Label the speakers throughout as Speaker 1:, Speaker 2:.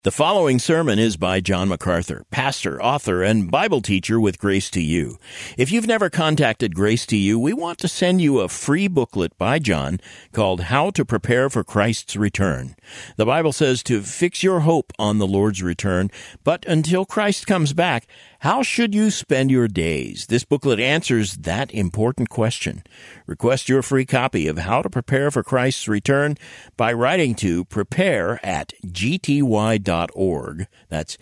Speaker 1: The following sermon is by John MacArthur, pastor, author, and Bible teacher with Grace to You. If you've never contacted Grace to You, we want to send you a free booklet by John called How to Prepare for Christ's Return. The Bible says to fix your hope on the Lord's return, but until Christ comes back, how should you spend your days? This booklet answers that important question. Request your free copy of How to Prepare for Christ's Return by writing to prepare@gty.org. That's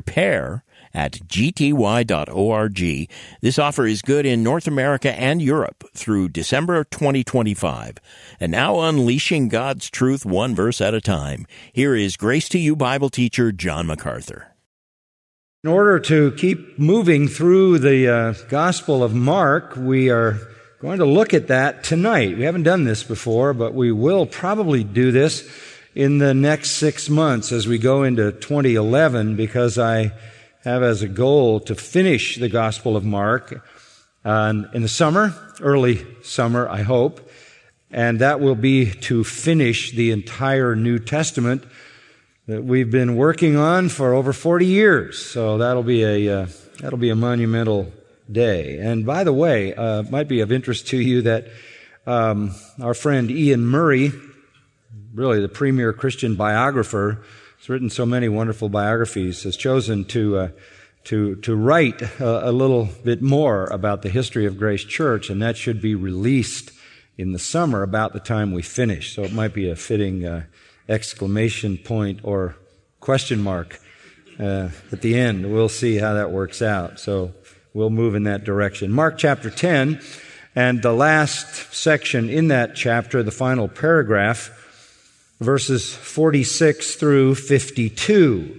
Speaker 1: prepare@gty.org. This offer is good in North America and Europe through December 2025. And now unleashing God's truth one verse at a time. Here is Grace to You Bible teacher John MacArthur.
Speaker 2: In order to keep moving through the Gospel of Mark, we are going to look at that tonight. We haven't done this before, but we will probably do this in the next 6 months as we go into 2011, because I have as a goal to finish the Gospel of Mark in the summer, early summer, I hope, and that will be to finish the entire New Testament that we've been working on for over 40 years. So that'll be a monumental day. And by the way, it might be of interest to you that our friend Ian Murray, really the premier Christian biographer, has written so many wonderful biographies, has chosen to write a little bit more about the history of Grace Church, and that should be released in the summer about the time we finish. So it might be a fitting exclamation point or question mark at the end. We'll see how that works out. So we'll move in that direction. Mark chapter 10, and the last section in that chapter, the final paragraph, verses 46 through 52.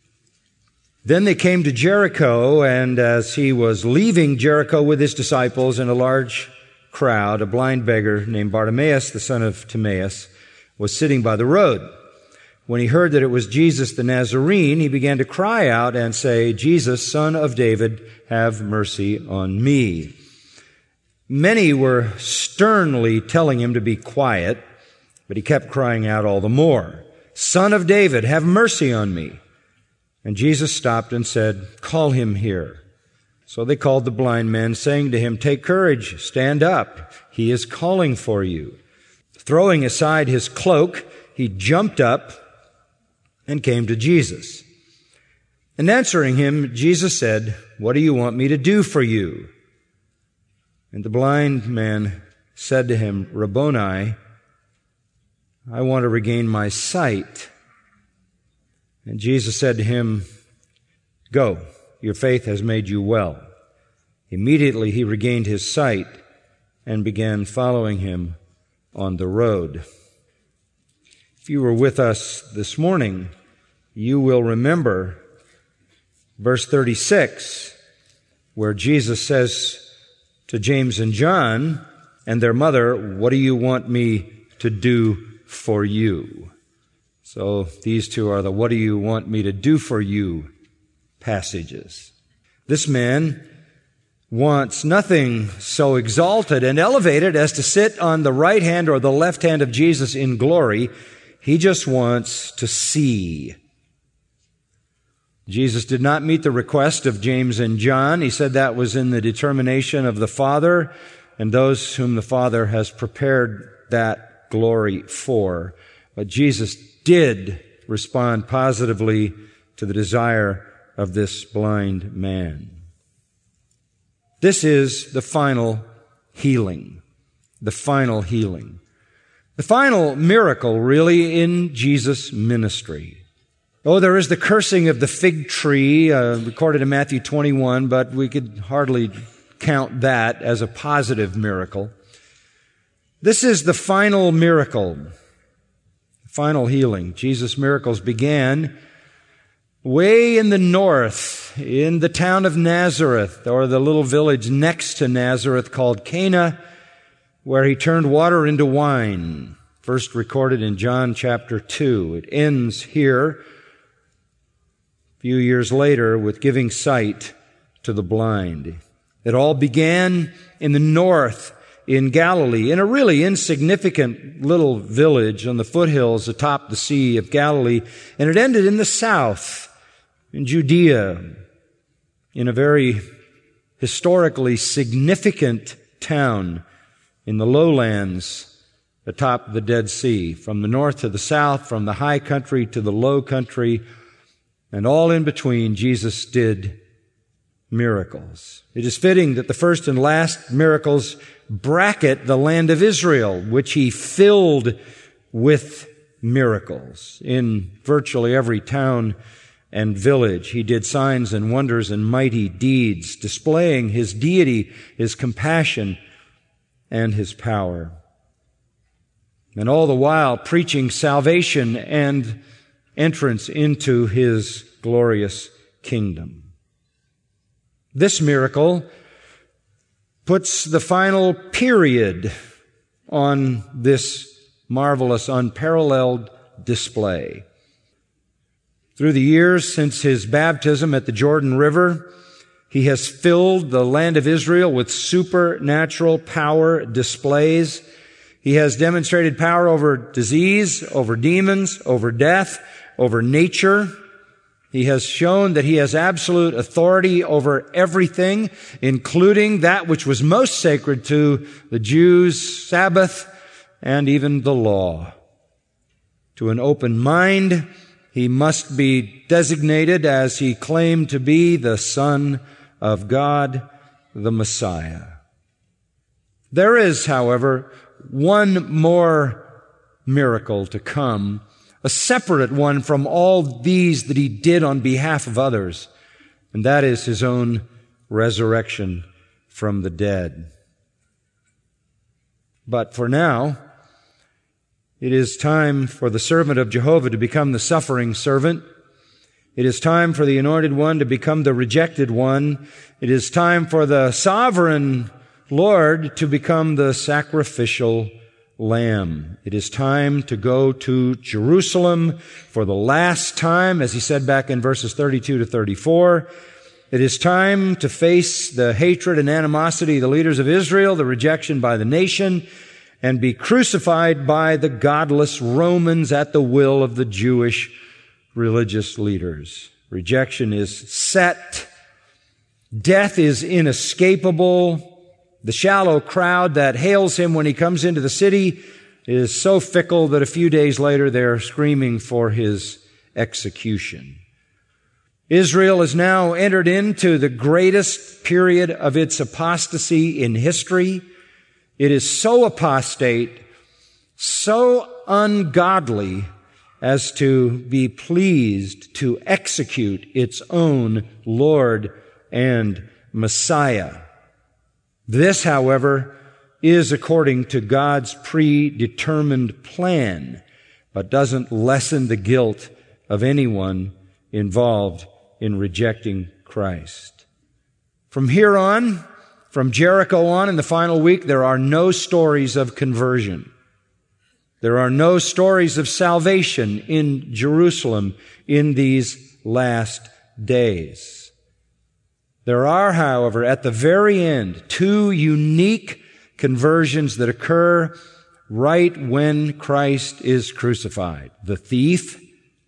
Speaker 2: Then they came to Jericho, and as he was leaving Jericho with his disciples and a large crowd, a blind beggar named Bartimaeus, the son of Timaeus, was sitting by the road. When he heard that it was Jesus the Nazarene, he began to cry out and say, "Jesus, Son of David, have mercy on me." Many were sternly telling him to be quiet, but he kept crying out all the more, "Son of David, have mercy on me." And Jesus stopped and said, "Call him here." So they called the blind man, saying to him, "Take courage, stand up. He is calling for you." Throwing aside his cloak, he jumped up and came to Jesus. And answering him, Jesus said, "What do you want me to do for you?" And the blind man said to him, "Rabboni, I want to regain my sight." And Jesus said to him, "Go, your faith has made you well." Immediately he regained his sight and began following him on the road. If you were with us this morning, you will remember verse 36, where Jesus says to James and John and their mother, "What do you want me to do for you?" So these two are the "what do you want me to do for you" passages. This man wants nothing so exalted and elevated as to sit on the right hand or the left hand of Jesus in glory. He just wants to see. Jesus did not meet the request of James and John. He said that was in the determination of the Father and those whom the Father has prepared that glory for. But Jesus did respond positively to the desire of this blind man. This is the final healing. The final healing. The final miracle, really, in Jesus' ministry. Oh, there is the cursing of the fig tree, recorded in Matthew 21, but we could hardly count that as a positive miracle. This is the final miracle, final healing. Jesus' miracles began way in the north, in the town of Nazareth, or the little village next to Nazareth called Cana, where he turned water into wine, first recorded in John chapter 2. It ends here, a few years later, with giving sight to the blind. It all began in the north, in Galilee, in a really insignificant little village on the foothills atop the Sea of Galilee, and it ended in the south, in Judea, in a very historically significant town in the lowlands atop the Dead Sea, from the north to the south, from the high country to the low country, and all in between, Jesus did miracles. It is fitting that the first and last miracles bracket the land of Israel, which he filled with miracles. In virtually every town and village, he did signs and wonders and mighty deeds, displaying his deity, his compassion, and his power. And all the while preaching salvation and entrance into his glorious kingdom. This miracle puts the final period on this marvelous, unparalleled display. Through the years since his baptism at the Jordan River, he has filled the land of Israel with supernatural power displays. He has demonstrated power over disease, over demons, over death, over nature. He has shown that he has absolute authority over everything, including that which was most sacred to the Jews, Sabbath, and even the law. To an open mind, he must be designated as he claimed to be the Son of God, the Messiah. There is, however, one more miracle to come, a separate one from all these that he did on behalf of others, and that is his own resurrection from the dead. But for now, it is time for the servant of Jehovah to become the suffering servant. It is time for the anointed one to become the rejected one. It is time for the sovereign Lord to become the sacrificial lamb. It is time to go to Jerusalem for the last time, as he said back in verses 32 to 34. It is time to face the hatred and animosity of the leaders of Israel, the rejection by the nation, and be crucified by the godless Romans at the will of the Jewish religious leaders. Rejection is set. Death is inescapable. The shallow crowd that hails him when he comes into the city is so fickle that a few days later they're screaming for his execution. Israel has now entered into the greatest period of its apostasy in history. It is so apostate, so ungodly, as to be pleased to execute its own Lord and Messiah. This, however, is according to God's predetermined plan, but doesn't lessen the guilt of anyone involved in rejecting Christ. From here on, from Jericho on in the final week, there are no stories of conversion. There are no stories of salvation in Jerusalem in these last days. There are, however, at the very end, two unique conversions that occur right when Christ is crucified: the thief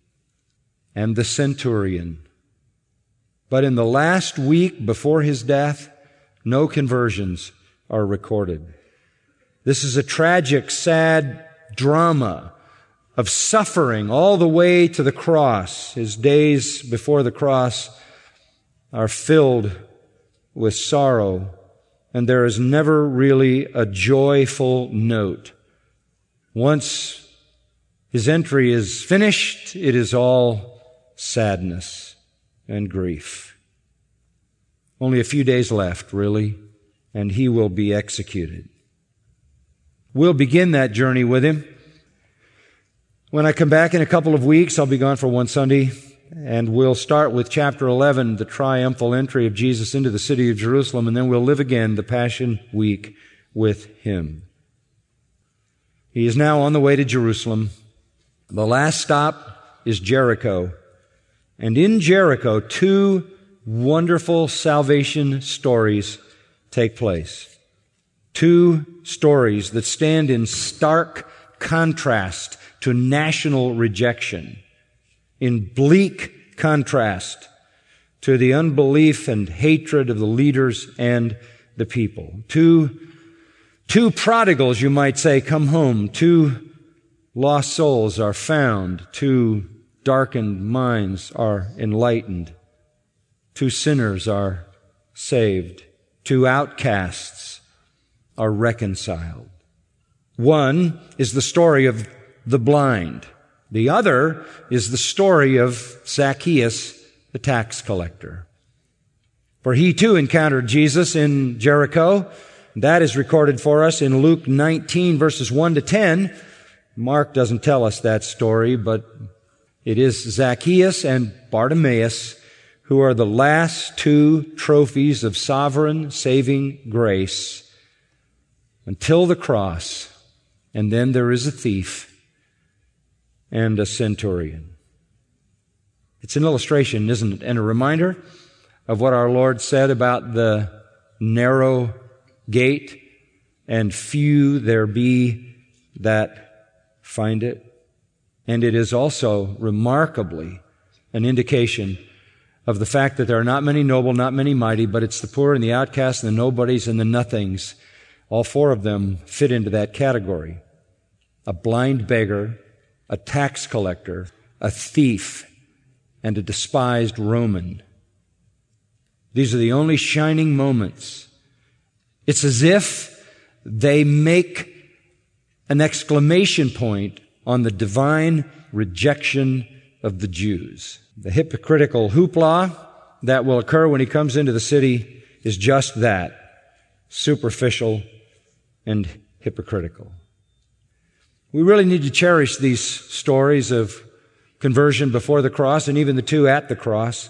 Speaker 2: and the centurion. But in the last week before his death, no conversions are recorded. This is a tragic, sad drama of suffering all the way to the cross. His days before the cross are filled with sorrow, and there is never really a joyful note. Once his entry is finished, it is all sadness and grief. Only a few days left, really, and he will be executed. We'll begin that journey with him. When I come back in a couple of weeks, I'll be gone for one Sunday, and we'll start with chapter 11, the triumphal entry of Jesus into the city of Jerusalem, and then we'll live again the Passion Week with him. He is now on the way to Jerusalem. The last stop is Jericho. And in Jericho, two wonderful salvation stories take place. Two stories that stand in stark contrast to national rejection, in bleak contrast to the unbelief and hatred of the leaders and the people. Two prodigals, you might say, come home. Two lost souls are found. Two darkened minds are enlightened. Two sinners are saved. Two outcasts are reconciled. One is the story of the blind. The other is the story of Zacchaeus, the tax collector. For he too encountered Jesus in Jericho. That is recorded for us in Luke 19, verses 1 to 10. Mark doesn't tell us that story, but it is Zacchaeus and Bartimaeus who are the last two trophies of sovereign saving grace until the cross. And then there is a thief and a centurion. It's an illustration, isn't it? And a reminder of what our Lord said about the narrow gate, and few there be that find it. And it is also remarkably an indication of the fact that there are not many noble, not many mighty, but it's the poor and the outcasts and the nobodies and the nothings. All four of them fit into that category. A blind beggar, a tax collector, a thief, and a despised Roman. These are the only shining moments. It's as if they make an exclamation point on the divine rejection of the Jews. The hypocritical hoopla that will occur when he comes into the city is just that, superficial and hypocritical. We really need to cherish these stories of conversion before the cross and even the two at the cross.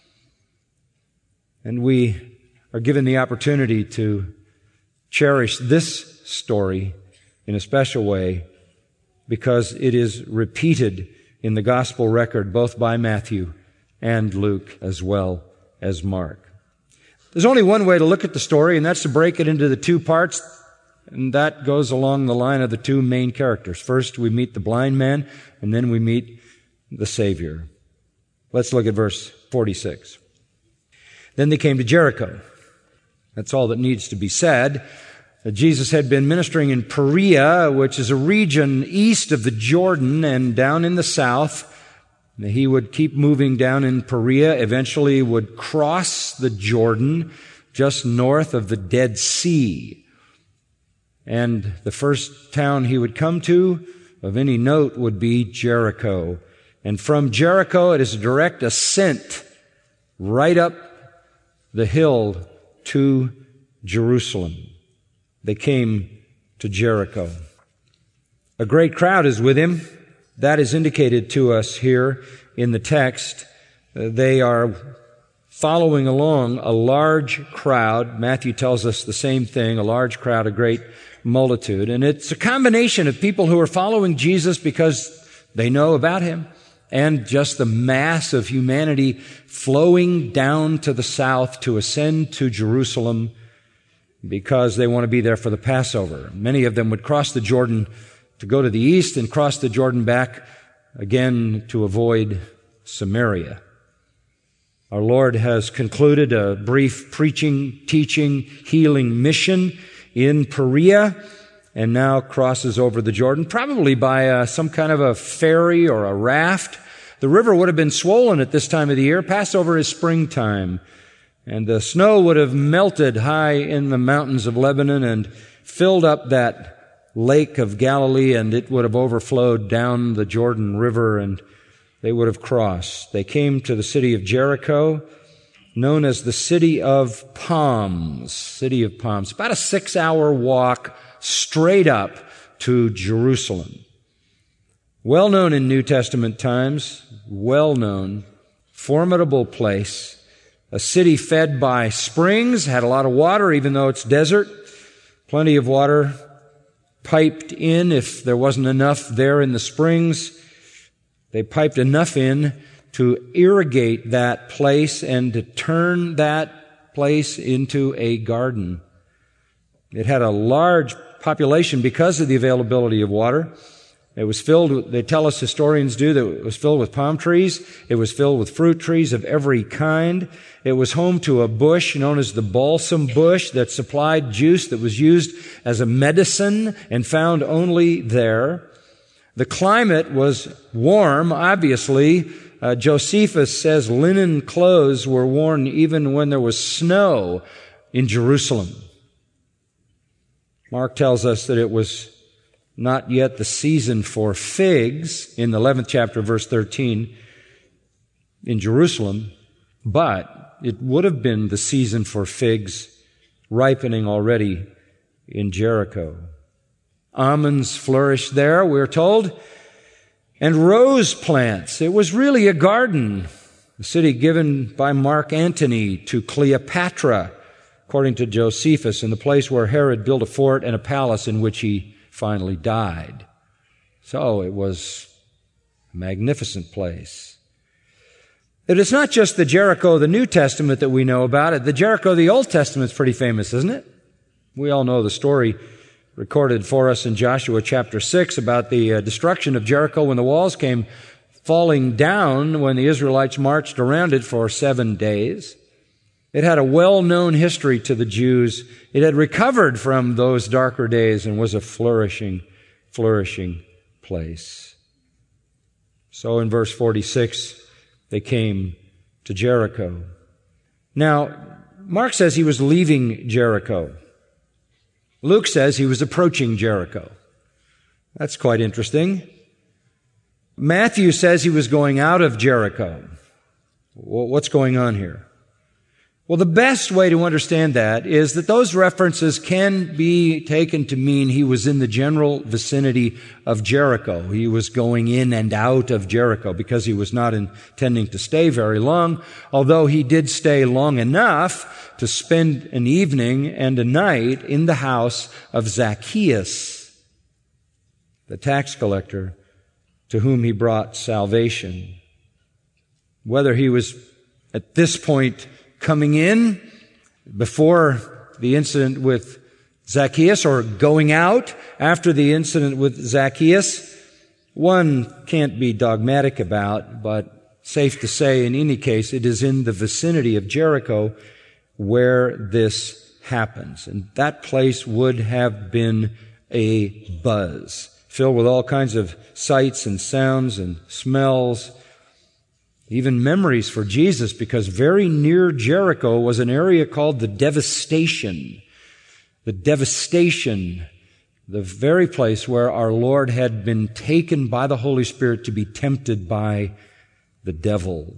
Speaker 2: And we are given the opportunity to cherish this story in a special way because it is repeated in the gospel record both by Matthew and Luke as well as Mark. There's only one way to look at the story, and that's to break it into the two parts, and that goes along the line of the two main characters. First, we meet the blind man, and then we meet the Savior. Let's look at verse 46. Then they came to Jericho. That's all that needs to be said. Jesus had been ministering in Perea, which is a region east of the Jordan and down in the south. He would keep moving down in Perea, eventually would cross the Jordan just north of the Dead Sea. And the first town he would come to of any note would be Jericho. And from Jericho, it is a direct ascent right up the hill to Jerusalem. They came to Jericho. A great crowd is with him. That is indicated to us here in the text. They are following along a large crowd. Matthew tells us the same thing, a large crowd, a great multitude. And it's a combination of people who are following Jesus because they know about him, and just the mass of humanity flowing down to the south to ascend to Jerusalem because they want to be there for the Passover. Many of them would cross the Jordan to go to the east and cross the Jordan back again to avoid Samaria. Our Lord has concluded a brief preaching, teaching, healing mission in Perea and now crosses over the Jordan, probably by some kind of a ferry or a raft. The river would have been swollen at this time of the year. Passover is springtime. And the snow would have melted high in the mountains of Lebanon and filled up that lake of Galilee, and it would have overflowed down the Jordan River, and they would have crossed. They came to the city of Jericho, known as the City of Palms. City of Palms. About a 6-hour walk straight up to Jerusalem. Well known in New Testament times, well known, formidable place. A city fed by springs, had a lot of water, even though it's desert. Plenty of water piped in if there wasn't enough there in the springs. They piped enough in to irrigate that place and to turn that place into a garden. It had a large population because of the availability of water. It was filled with, they tell us, historians do, that it was filled with palm trees. It was filled with fruit trees of every kind. It was home to a bush known as the balsam bush that supplied juice that was used as a medicine and found only there. The climate was warm, obviously. Josephus says linen clothes were worn even when there was snow in Jerusalem. Mark tells us that it was not yet the season for figs in the 11th chapter, verse 13, in Jerusalem, but it would have been the season for figs ripening already in Jericho. Almonds flourished there, we're told, and rose plants. It was really a garden, a city given by Mark Antony to Cleopatra, according to Josephus, and the place where Herod built a fort and a palace in which he finally died. So it was a magnificent place. It is not just the Jericho of the New Testament that we know about it. The Jericho of the Old Testament is pretty famous, isn't it? We all know the story recorded for us in Joshua chapter 6 about the destruction of Jericho when the walls came falling down when the Israelites marched around it for 7 days. It had a well-known history to the Jews. It had recovered from those darker days and was a flourishing place. So in verse 46, they came to Jericho. Now, Mark says he was leaving Jericho. Luke says he was approaching Jericho. That's quite interesting. Matthew says he was going out of Jericho. What's going on here? Well, the best way to understand that is that those references can be taken to mean he was in the general vicinity of Jericho. He was going in and out of Jericho because he was not intending to stay very long, although he did stay long enough to spend an evening and a night in the house of Zacchaeus, the tax collector, to whom he brought salvation. Whether he was at this point coming in before the incident with Zacchaeus or going out after the incident with Zacchaeus, one can't be dogmatic about, but safe to say in any case, it is in the vicinity of Jericho where this happens. And that place would have been a buzz, filled with all kinds of sights and sounds and smells, even memories for Jesus, because very near Jericho was an area called the Devastation. The Devastation, the very place where our Lord had been taken by the Holy Spirit to be tempted by the devil.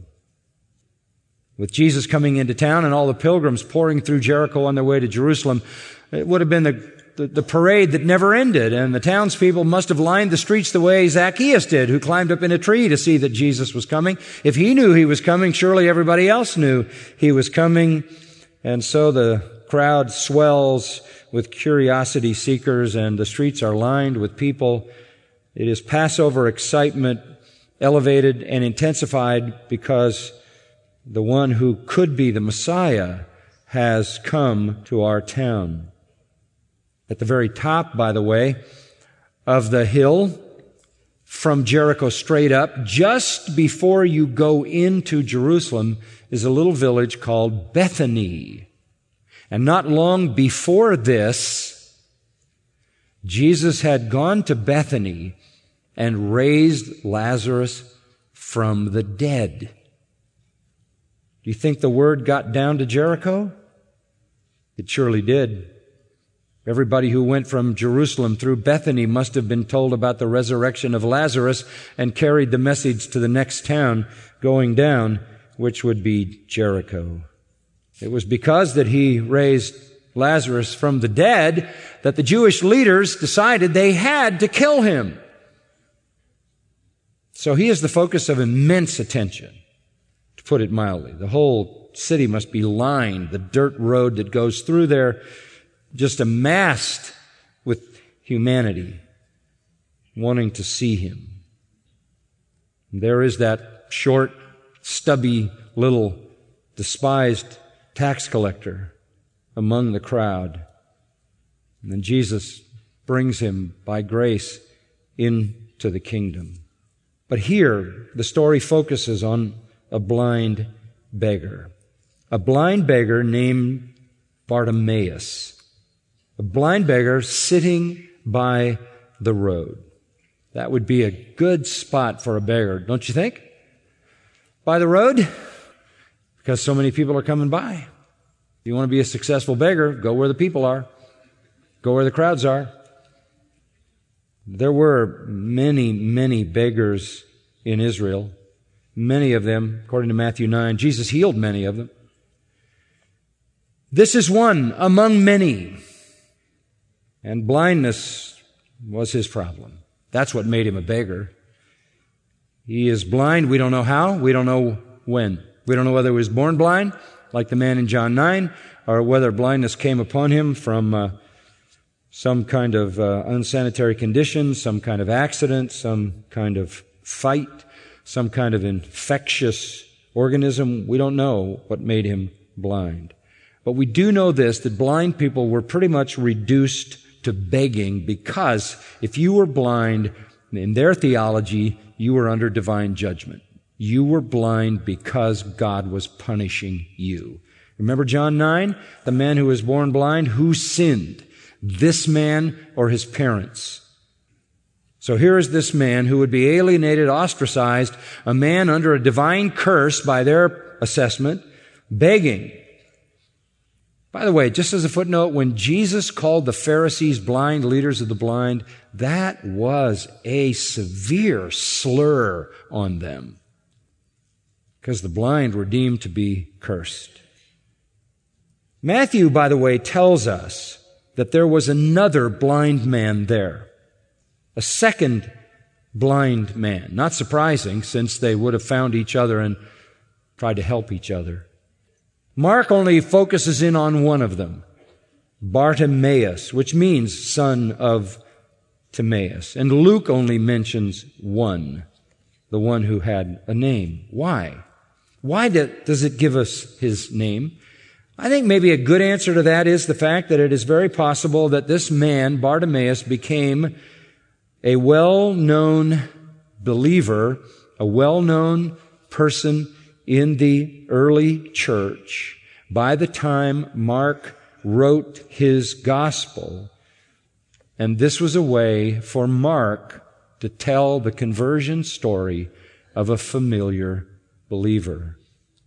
Speaker 2: With Jesus coming into town and all the pilgrims pouring through Jericho on their way to Jerusalem, it would have been the parade that never ended, and the townspeople must have lined the streets the way Zacchaeus did, who climbed up in a tree to see that Jesus was coming. If he knew he was coming, surely everybody else knew he was coming. And so the crowd swells with curiosity seekers, and the streets are lined with people. It is Passover excitement elevated and intensified because the one who could be the Messiah has come to our town. At the very top, by the way, of the hill from Jericho straight up, just before you go into Jerusalem, is a little village called Bethany. And not long before this, Jesus had gone to Bethany and raised Lazarus from the dead. Do you think the word got down to Jericho? It surely did. Everybody who went from Jerusalem through Bethany must have been told about the resurrection of Lazarus and carried the message to the next town going down, which would be Jericho. It was because that he raised Lazarus from the dead that the Jewish leaders decided they had to kill him. So he is the focus of immense attention, to put it mildly. The whole city must be lined, the dirt road that goes through there, just amassed with humanity wanting to see him. And there is that short, stubby, little, despised tax collector among the crowd. And then Jesus brings him by grace into the kingdom. But here, the story focuses on a blind beggar. A blind beggar named Bartimaeus. A blind beggar sitting by the road. That would be a good spot for a beggar, don't you think? By the road? Because so many people are coming by. If you want to be a successful beggar, go where the people are. Go where the crowds are. There were many, many beggars in Israel. Many of them, according to Matthew 9. Jesus healed many of them. This is one among many. And blindness was his problem. That's what made him a beggar. He is blind. We don't know how. We don't know when. We don't know whether he was born blind, like the man in John 9, or whether blindness came upon him from some kind of unsanitary condition, some kind of accident, some kind of fight, some kind of infectious organism. We don't know what made him blind. But we do know this, that blind people were pretty much reduced to begging, because if you were blind, in their theology, you were under divine judgment. You were blind because God was punishing you. Remember John 9? The man who was born blind, who sinned? This man or his parents? So here is this man who would be alienated, ostracized, a man under a divine curse by their assessment, begging. By the way, just as a footnote, when Jesus called the Pharisees blind, leaders of the blind, that was a severe slur on them, because the blind were deemed to be cursed. Matthew, by the way, tells us that there was another blind man there, a second blind man. Not surprising, since they would have found each other and tried to help each other. Mark only focuses in on one of them, Bartimaeus, which means son of Timaeus. And Luke only mentions one, the one who had a name. Why? Why does it give us his name? I think maybe a good answer to that is the fact that it is very possible that this man, Bartimaeus, became a well-known believer, a well-known person in the early church by the time Mark wrote his gospel. And this was a way for Mark to tell the conversion story of a familiar believer,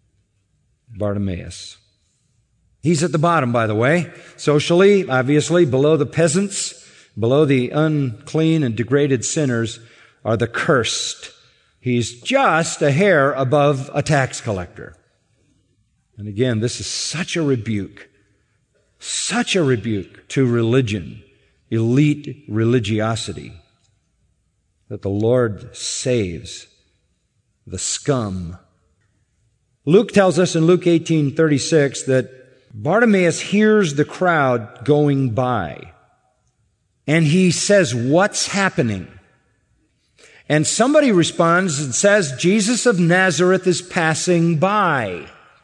Speaker 2: Bartimaeus. He's at the bottom, by the way, socially, obviously, below the peasants, below the unclean and degraded sinners are the cursed. He's just a hair above a tax collector. And again, this is such a rebuke to religion, elite religiosity, that the Lord saves the scum. Luke tells us in Luke 18:36 that Bartimaeus hears the crowd going by, and he says, "What's happening?" And somebody responds and says, "Jesus of Nazareth is passing by."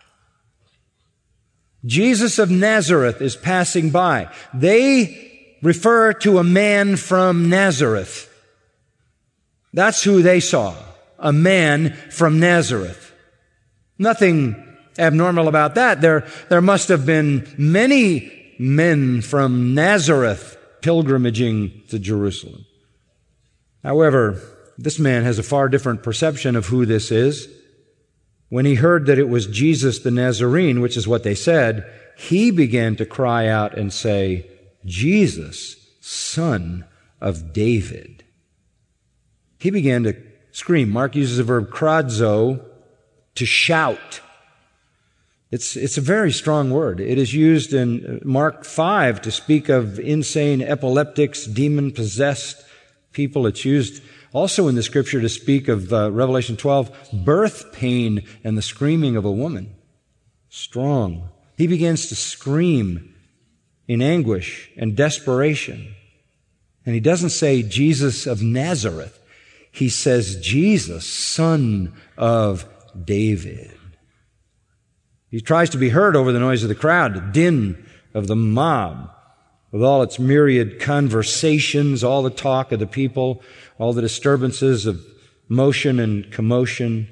Speaker 2: Jesus of Nazareth is passing by. They refer to a man from Nazareth. That's who they saw, a man from Nazareth. Nothing abnormal about that. There must have been many men from Nazareth pilgrimaging to Jerusalem. However, this man has a far different perception of who this is. When he heard that it was Jesus the Nazarene, which is what they said, he began to cry out and say, "Jesus, Son of David." He began to scream. Mark uses the verb kradzo, to shout. It's a very strong word. It is used in Mark 5 to speak of insane epileptics, demon-possessed people. It's used also in the Scripture to speak of Revelation 12, birth pain and the screaming of a woman. Strong. He begins to scream in anguish and desperation. And he doesn't say Jesus of Nazareth. He says Jesus, Son of David. He tries to be heard over the noise of the crowd, the din of the mob. with all its myriad conversations, all the talk of the people, all the disturbances of motion and commotion,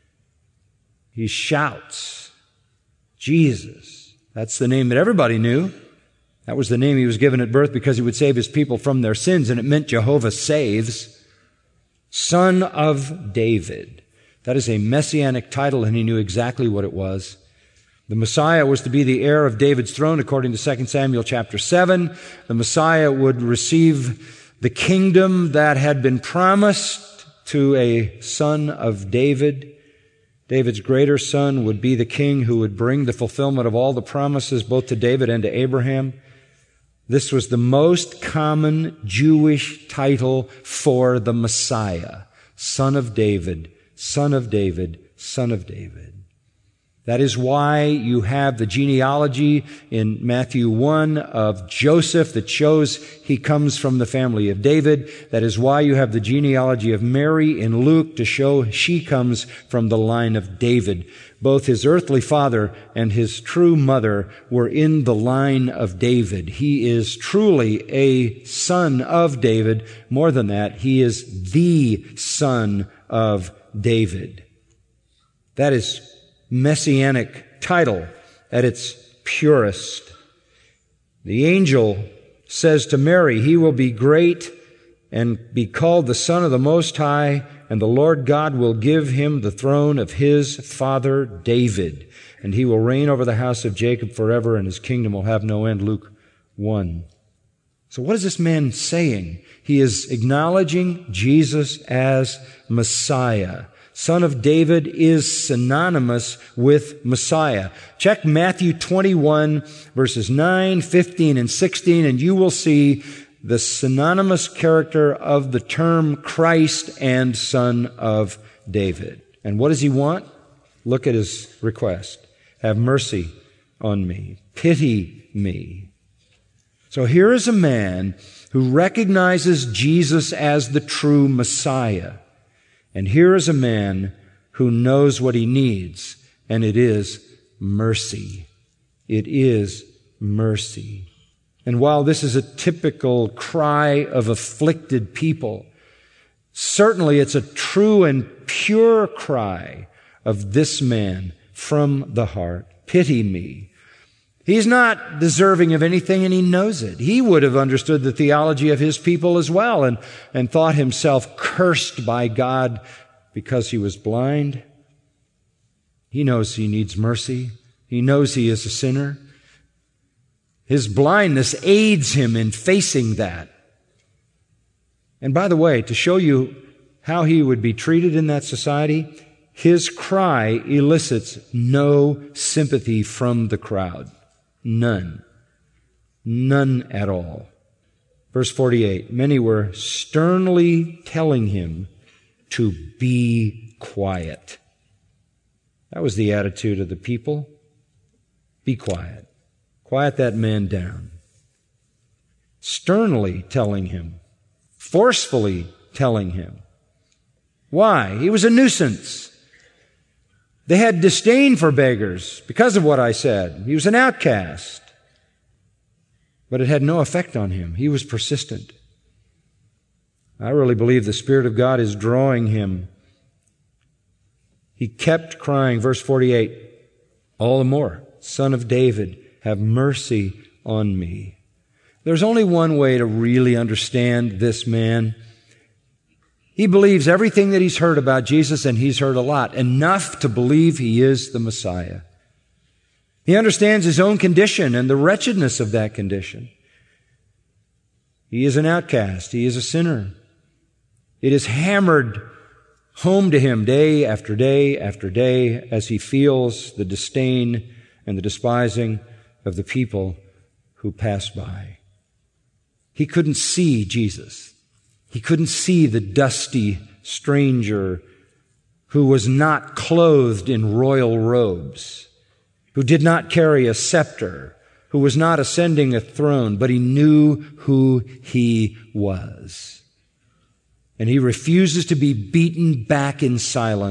Speaker 2: he shouts, Jesus. That's the name that everybody knew. That was the name he was given at birth because he would save his people from their sins, and it meant Jehovah saves. Son of David. That is a messianic title, and he knew exactly what it was. The Messiah was to be the heir of David's throne, according to 2 Samuel chapter 7. The Messiah would receive the kingdom that had been promised to a son of David. David's greater son would be the king who would bring the fulfillment of all the promises both to David and to Abraham. This was the most common Jewish title for the Messiah. Son of David, Son of David, Son of David. That is why you have the genealogy in Matthew 1 of Joseph that shows he comes from the family of David. That is why you have the genealogy of Mary in Luke to show she comes from the line of David. Both his earthly father and his true mother were in the line of David. He is truly a son of David. More than that, he is the son of David. That is messianic title at its purest. The angel says to Mary, he will be great and be called the Son of the Most High, and the Lord God will give him the throne of his father David, and he will reign over the house of Jacob forever, and his kingdom will have no end. Luke 1. So what is this man saying? He is acknowledging Jesus as Messiah. Son of David is synonymous with Messiah. Check Matthew 21, verses 9, 15, and 16, and you will see the synonymous character of the term Christ and Son of David. And what does he want? Look at his request. Have mercy on me. Pity me. So here is a man who recognizes Jesus as the true Messiah. And here is a man who knows what he needs, and it is mercy. It is mercy. And while this is a typical cry of afflicted people, certainly it's a true and pure cry of this man from the heart. Pity me. He's not deserving of anything, and he knows it. He would have understood the theology of his people as well and thought himself cursed by God because he was blind. He knows he needs mercy. He knows he is a sinner. His blindness aids him in facing that. And by the way, to show you how he would be treated in that society, his cry elicits no sympathy from the crowd. None. None at all. Verse 48, many were sternly telling him to be quiet. That was the attitude of the people. Be quiet. Quiet that man down. Sternly telling him. Forcefully telling him. Why? He was a nuisance. They had disdain for beggars because of what I said. He was an outcast. But it had no effect on him. He was persistent. I really believe the Spirit of God is drawing him. He kept crying, verse 48, all the more, Son of David, have mercy on me. There's only one way to really understand this man. He believes everything that he's heard about Jesus, and he's heard a lot, enough to believe he is the Messiah. He understands his own condition and the wretchedness of that condition. He is an outcast. He is a sinner. It is hammered home to him day after day after day as he feels the disdain and the despising of the people who pass by. He couldn't see Jesus. He couldn't see the dusty stranger who was not clothed in royal robes, who did not carry a scepter, who was not ascending a throne, but he knew who he was. And he refuses to be beaten back in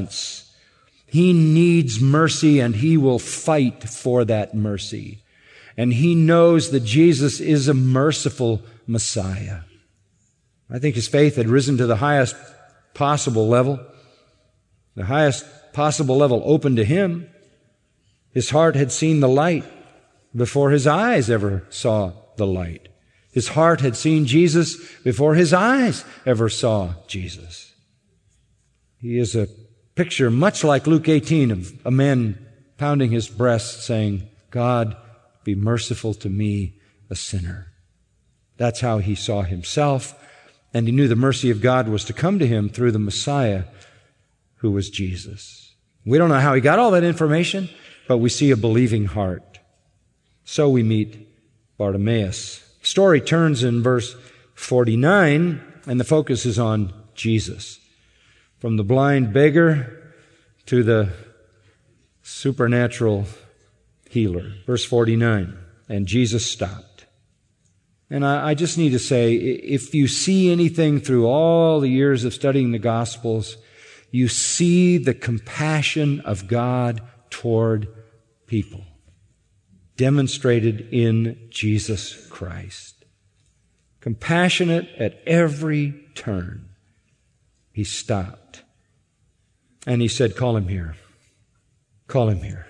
Speaker 2: silence. He needs mercy, and he will fight for that mercy. And he knows that Jesus is a merciful Messiah. I think his faith had risen to the highest possible level. The highest possible level open to him. His heart had seen the light before his eyes ever saw the light. His heart had seen Jesus before his eyes ever saw Jesus. He is a picture much like Luke 18 of a man pounding his breast saying, God, be merciful to me, a sinner. That's how he saw himself, and he knew the mercy of God was to come to him through the Messiah, who was Jesus. We don't know how he got all that information, but we see a believing heart. So we meet Bartimaeus. The story turns in verse 49, and the focus is on Jesus. From the blind beggar to the supernatural healer. Verse 49, and Jesus stopped. And I just need to say, if you see anything through all the years of studying the Gospels, you see the compassion of God toward people, demonstrated in Jesus Christ. Compassionate at every turn. He stopped. And he said, call him here. Call him here.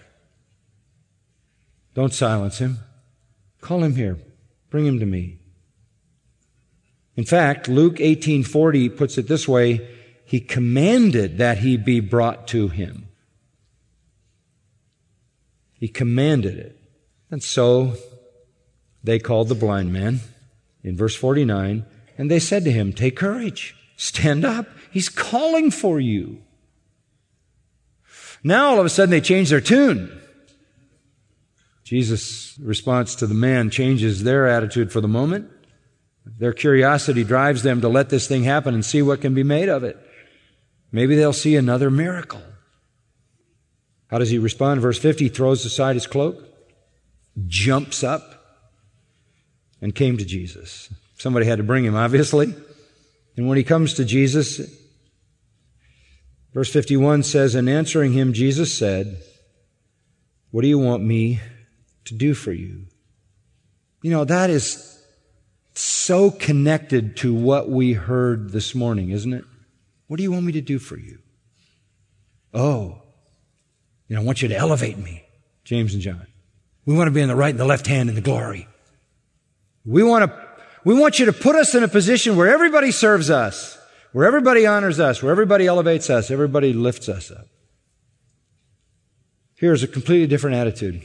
Speaker 2: Don't silence him. Call him here. Bring him to me. In fact, Luke 18:40 puts it this way, he commanded that he be brought to him. He commanded it. And so they called the blind man in verse 49, and they said to him, take courage. Stand up. He's calling for you. Now all of a sudden they change their tune. Jesus' response to the man changes their attitude for the moment. Their curiosity drives them to let this thing happen and see what can be made of it. Maybe they'll see another miracle. How does he respond? Verse 50, he throws aside his cloak, jumps up, and came to Jesus. Somebody had to bring him, obviously. And when he comes to Jesus, verse 51 says, and answering him, Jesus said, what do you want me to do for you? You know, that is so connected to what we heard this morning, isn't it? What do you want me to do for you? Oh, I want you to elevate me, James and John. We want to be in the right and the left hand in the glory. We want you to put us in a position where everybody serves us, where everybody honors us, where everybody elevates us, everybody lifts us up. Here's a completely different attitude.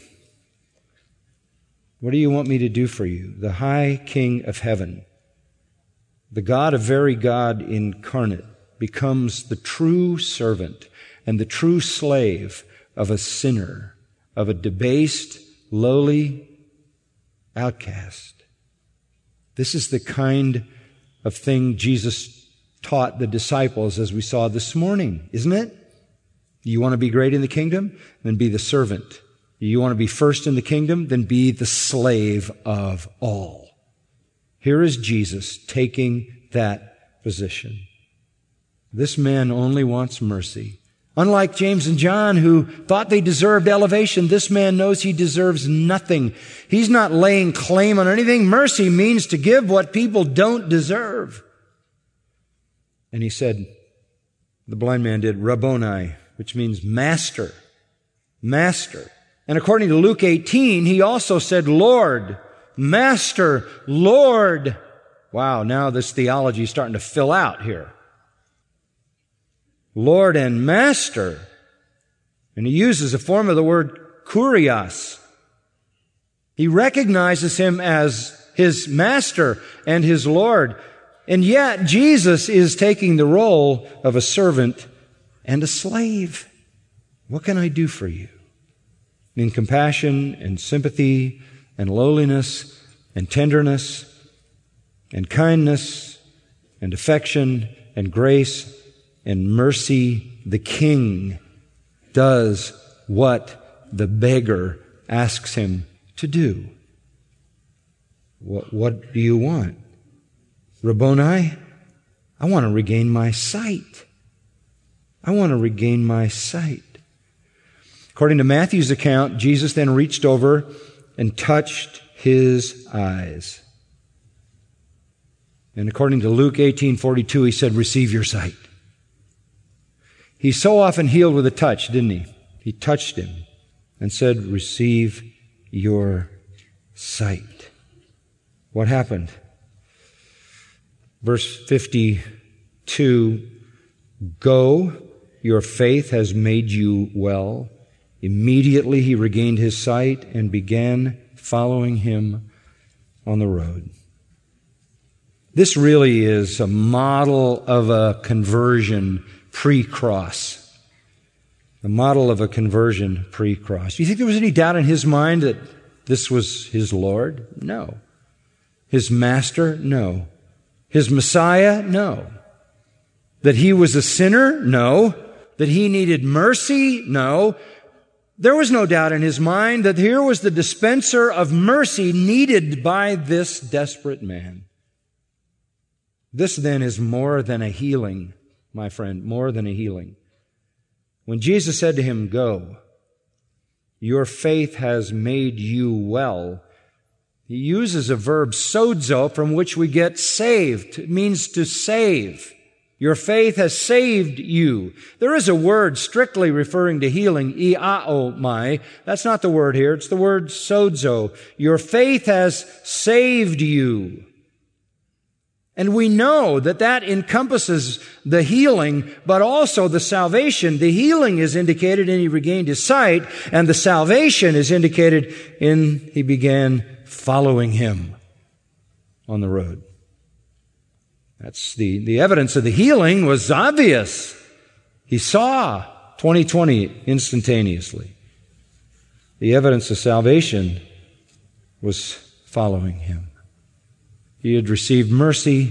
Speaker 2: What do you want me to do for you? The high King of heaven, the God of very God incarnate, becomes the true servant and the true slave of a sinner, of a debased, lowly outcast. This is the kind of thing Jesus taught the disciples as we saw this morning, isn't it? You want to be great in the kingdom? Then be the servant. You want to be first in the kingdom? Then be the slave of all. Here is Jesus taking that position. This man only wants mercy. Unlike James and John, who thought they deserved elevation, this man knows he deserves nothing. He's not laying claim on anything. Mercy means to give what people don't deserve. And he said, the blind man did, Rabboni, which means master. Master. And according to Luke 18, he also said, Lord, Master, Lord. Wow, now this theology is starting to fill out here. Lord and Master. And he uses a form of the word kurios. He recognizes him as his Master and his Lord. And yet Jesus is taking the role of a servant and a slave. What can I do for you? In compassion and sympathy and lowliness and tenderness and kindness and affection and grace and mercy, the King does what the beggar asks him to do. What do you want? Rabboni, I want to regain my sight. I want to regain my sight. According to Matthew's account, Jesus then reached over and touched his eyes. And according to Luke 18:42, he said, receive your sight. He so often healed with a touch, didn't he? He touched him and said, receive your sight. What happened? Verse 52, go, your faith has made you well. Immediately he regained his sight and began following him on the road. This really is a model of a conversion pre-cross. A model of a conversion pre-cross. Do you think there was any doubt in his mind that this was his Lord? No. His Master? No. His Messiah? No. That he was a sinner? No. That he needed mercy? No. There was no doubt in his mind that here was the dispenser of mercy needed by this desperate man. This then is more than a healing, my friend, more than a healing. When Jesus said to him, go, your faith has made you well, he uses a verb, sozo, from which we get saved. It means to save. Your faith has saved you. There is a word strictly referring to healing, iaomai. That's not the word here. It's the word sozo. Your faith has saved you. And we know that that encompasses the healing, but also the salvation. The healing is indicated in he regained his sight, and the salvation is indicated in he began following him on the road. That's the evidence of the healing was obvious. He saw 20/20 instantaneously. The evidence of salvation was following him. He had received mercy,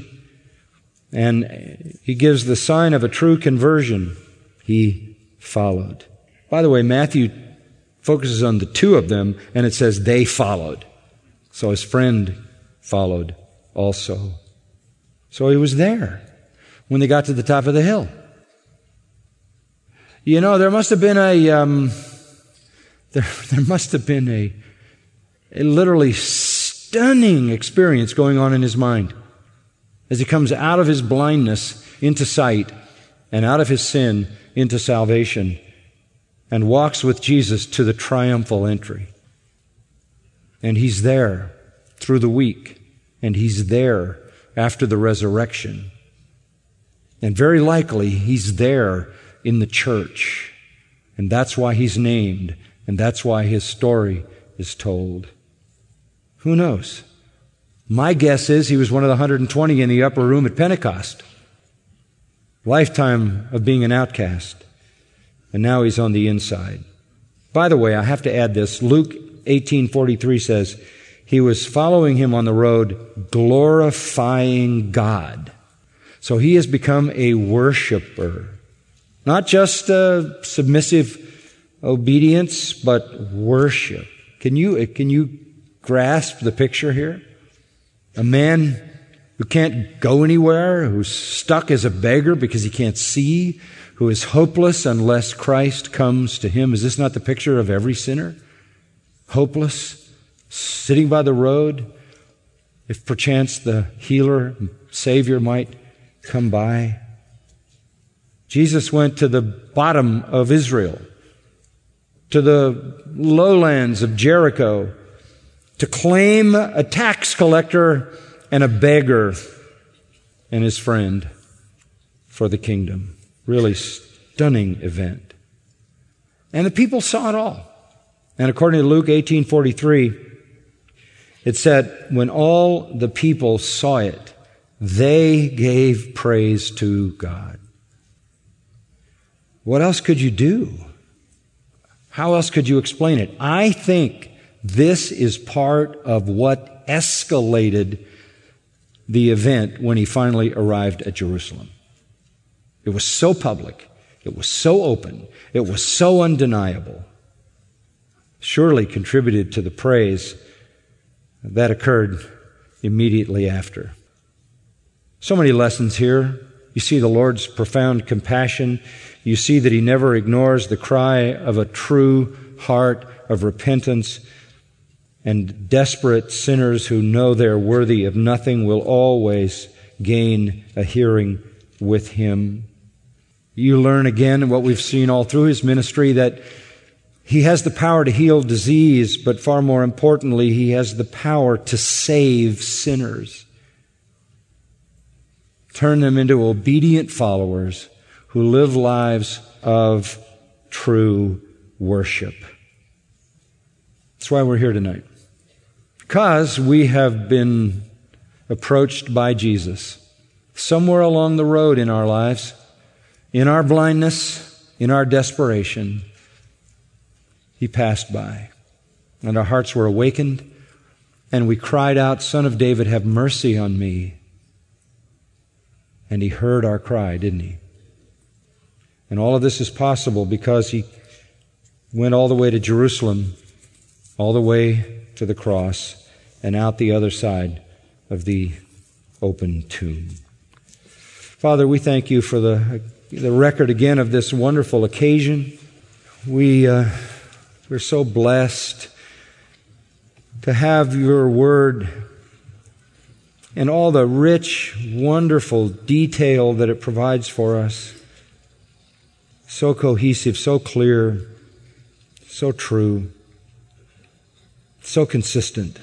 Speaker 2: and he gives the sign of a true conversion. He followed. By the way, Matthew focuses on the two of them, and it says they followed. So his friend followed also. So he was there when they got to the top of the hill. You know, there must have been a literally stunning experience going on in his mind as he comes out of his blindness into sight and out of his sin into salvation and walks with Jesus to the triumphal entry. And he's there through the week, and he's there after the resurrection. And very likely he's there in the church. And that's why he's named, and that's why his story is told. Who knows? My guess is he was one of the 120 in the upper room at Pentecost. Lifetime of being an outcast. And now he's on the inside. By the way, I have to add this. Luke 18:43 says, he was following him on the road, glorifying God. So he has become a worshiper. Not just a submissive obedience, but worship. Can you grasp the picture here? A man who can't go anywhere, who's stuck as a beggar because he can't see, who is hopeless unless Christ comes to him. Is this not the picture of every sinner? Hopeless, sitting by the road, if perchance the healer, Savior might come by. Jesus went to the bottom of Israel, to the lowlands of Jericho, to claim a tax collector and a beggar and his friend for the kingdom. Really stunning event. And the people saw it all. And according to Luke 18:43, it said, when all the people saw it, they gave praise to God. What else could you do? How else could you explain it? I think this is part of what escalated the event when he finally arrived at Jerusalem. It was so public. It was so open. It was so undeniable. Surely contributed to the praise that occurred immediately after. So many lessons here. You see the Lord's profound compassion. You see that he never ignores the cry of a true heart of repentance. and desperate sinners who know they're worthy of nothing will always gain a hearing with Him. You learn again what we've seen all through His ministry, that He has the power to heal disease, but far more importantly, He has the power to save sinners. Turn them into obedient followers who live lives of true worship. That's why we're here tonight. Because we have been approached by Jesus somewhere along the road in our lives, in our blindness, in our desperation. He passed by, and our hearts were awakened, and we cried out, "Son of David, have mercy on me." And He heard our cry, didn't He? And all of this is possible because He went all the way to Jerusalem, all the way to the cross, and out the other side of the open tomb. Father, we thank You for the record again of this wonderful occasion. We're so blessed to have Your Word and all the rich, wonderful detail that it provides for us. So cohesive, so clear, so true, so consistent.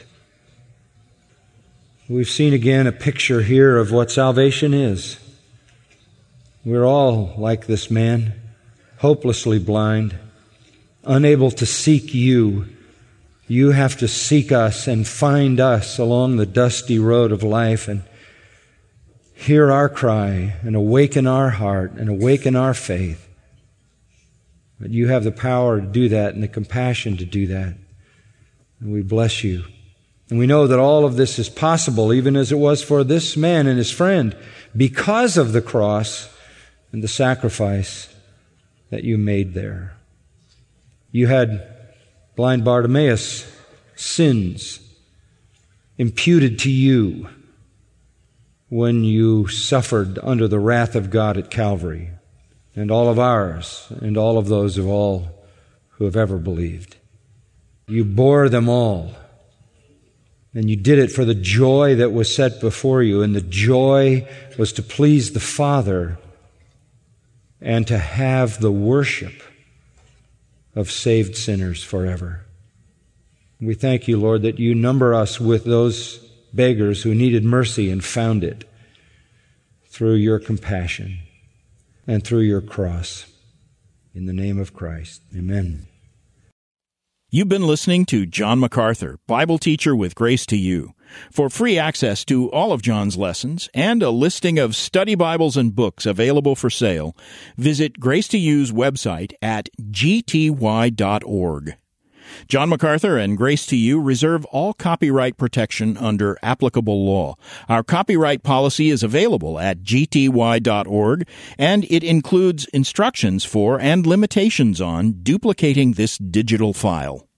Speaker 2: We've seen again a picture here of what salvation is. We're all like this man, hopelessly blind, unable to seek You. You have to seek us and find us along the dusty road of life and hear our cry and awaken our heart and awaken our faith. But You have the power to do that and the compassion to do that. And we bless You. And we know that all of this is possible, even as it was for this man and his friend, because of the cross and the sacrifice that You made there. You had blind Bartimaeus' sins imputed to You when You suffered under the wrath of God at Calvary, and all of ours, and all of those of all who have ever believed. You bore them all, and You did it for the joy that was set before You, and the joy was to please the Father and to have the worship of saved sinners forever. We thank You, Lord, that You number us with those beggars who needed mercy and found it through Your compassion and through Your cross. In the name of Christ, amen.
Speaker 1: You've been listening to John MacArthur, Bible teacher with Grace to You. For free access to all of John's lessons and a listing of study Bibles and books available for sale, visit Grace to You's website at gty.org. John MacArthur and Grace to You reserve all copyright protection under applicable law. Our copyright policy is available at gty.org, and it includes instructions for and limitations on duplicating this digital file.